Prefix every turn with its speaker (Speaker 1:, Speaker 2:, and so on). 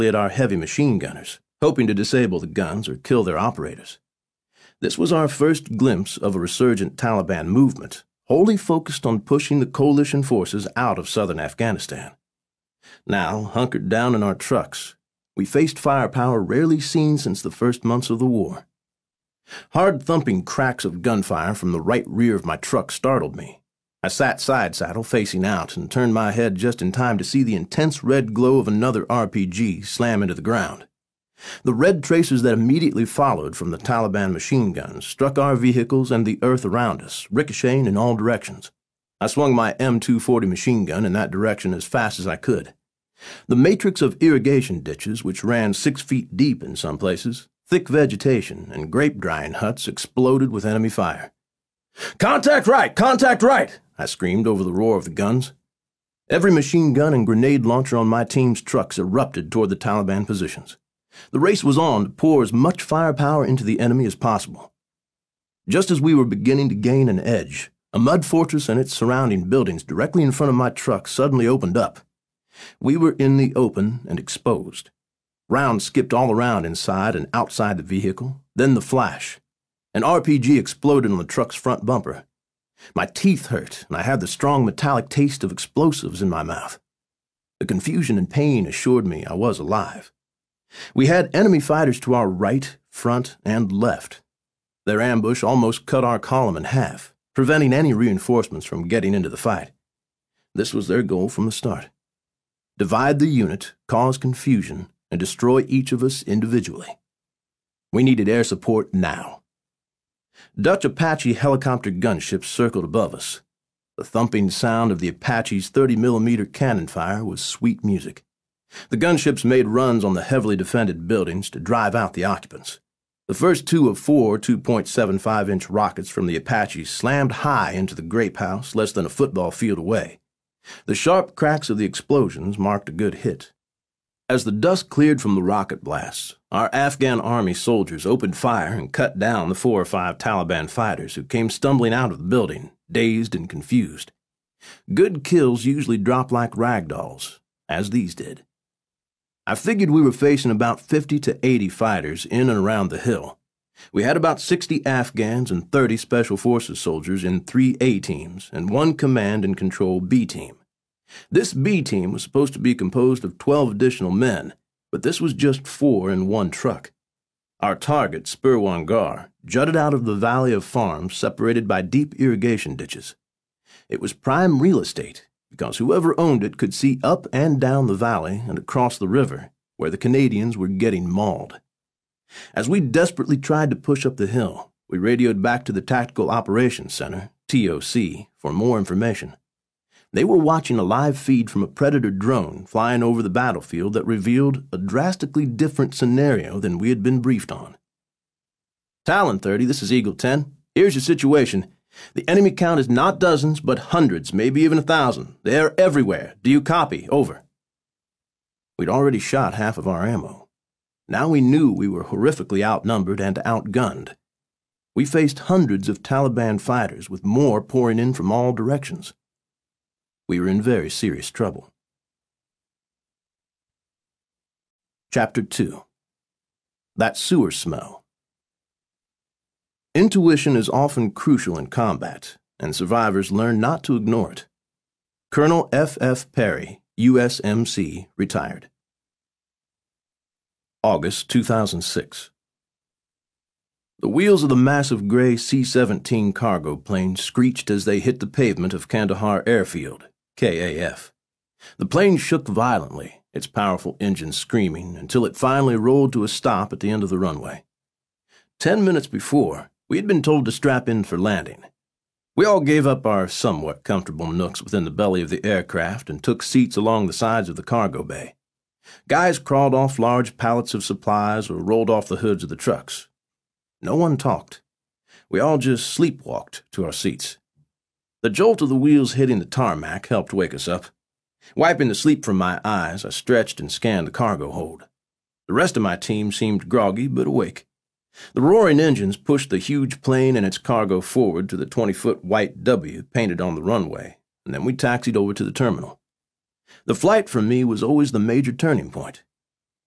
Speaker 1: at our heavy machine gunners, hoping to disable the guns or kill their operators. This was our first glimpse of a resurgent Taliban movement, wholly focused on pushing the coalition forces out of southern Afghanistan. Now, hunkered down in our trucks, we faced firepower rarely seen since the first months of the war. Hard thumping cracks of gunfire from the right rear of my truck startled me. I sat side saddle facing out and turned my head just in time to see the intense red glow of another RPG slam into the ground. The red tracers that immediately followed from the Taliban machine guns struck our vehicles and the earth around us, ricocheting in all directions. I swung my M240 machine gun in that direction as fast as I could. The matrix of irrigation ditches, which ran 6 feet deep in some places, thick vegetation, and grape-drying huts exploded with enemy fire. "Contact right! Contact right!" I screamed over the roar of the guns. Every machine gun and grenade launcher on my team's trucks erupted toward the Taliban positions. The race was on to pour as much firepower into the enemy as possible. Just as we were beginning to gain an edge, a mud fortress and its surrounding buildings directly in front of my truck suddenly opened up. We were in the open and exposed. Rounds skipped all around inside and outside the vehicle, then the flash. An RPG exploded on the truck's front bumper. My teeth hurt, and I had the strong metallic taste of explosives in my mouth. The confusion and pain assured me I was alive. We had enemy fighters to our right, front, and left. Their ambush almost cut our column in half, preventing any reinforcements from getting into the fight. This was their goal from the start. Divide the unit, cause confusion, and destroy each of us individually. We needed air support now. Dutch Apache helicopter gunships circled above us. The thumping sound of the Apache's 30-millimeter cannon fire was sweet music. The gunships made runs on the heavily defended buildings to drive out the occupants. The first 2 of 4 2.75-inch rockets from the Apaches slammed high into the grape house less than a football field away. The sharp cracks of the explosions marked a good hit. As the dust cleared from the rocket blasts, our Afghan army soldiers opened fire and cut down the 4 or 5 Taliban fighters who came stumbling out of the building, dazed and confused. Good kills usually drop like rag dolls, as these did. I figured we were facing about 50 to 80 fighters in and around the hill. We had about 60 Afghans and 30 Special Forces soldiers in 3 A teams and 1 command and control B team. This B team was supposed to be composed of 12 additional men, but this was just 4 in 1 truck. Our target, Spurwan Gar, jutted out of the valley of farms separated by deep irrigation ditches. It was prime real estate, because whoever owned it could see up and down the valley and across the river, where the Canadians were getting mauled. As we desperately tried to push up the hill, we radioed back to the Tactical Operations Center, TOC, for more information. They were watching a live feed from a Predator drone flying over the battlefield that revealed a drastically different scenario than we had been briefed on. Talon 30, this is Eagle 10. Here's your situation. The enemy count is not dozens, but hundreds, maybe even 1,000. They're everywhere. Do you copy? Over. We'd already shot half of our ammo. Now we knew we were horrifically outnumbered and outgunned. We faced hundreds of Taliban fighters with more pouring in from all directions. We were in very serious trouble. Chapter 2. That Sewer Smell. Intuition is often crucial in combat, and survivors learn not to ignore it. Colonel F. F. Perry, USMC, retired. August 2006. The wheels of the massive gray C-17 cargo plane screeched as they hit the pavement of Kandahar Airfield, KAF. The plane shook violently, its powerful engine screaming, until it finally rolled to a stop at the end of the runway. 10 minutes before, we had been told to strap in for landing. We all gave up our somewhat comfortable nooks within the belly of the aircraft and took seats along the sides of the cargo bay. Guys crawled off large pallets of supplies or rolled off the hoods of the trucks. No one talked. We all just sleepwalked to our seats. The jolt of the wheels hitting the tarmac helped wake us up. Wiping the sleep from my eyes, I stretched and scanned the cargo hold. The rest of my team seemed groggy but awake. The roaring engines pushed the huge plane and its cargo forward to the 20-foot white W painted on the runway, and then we taxied over to the terminal. The flight for me was always the major turning point.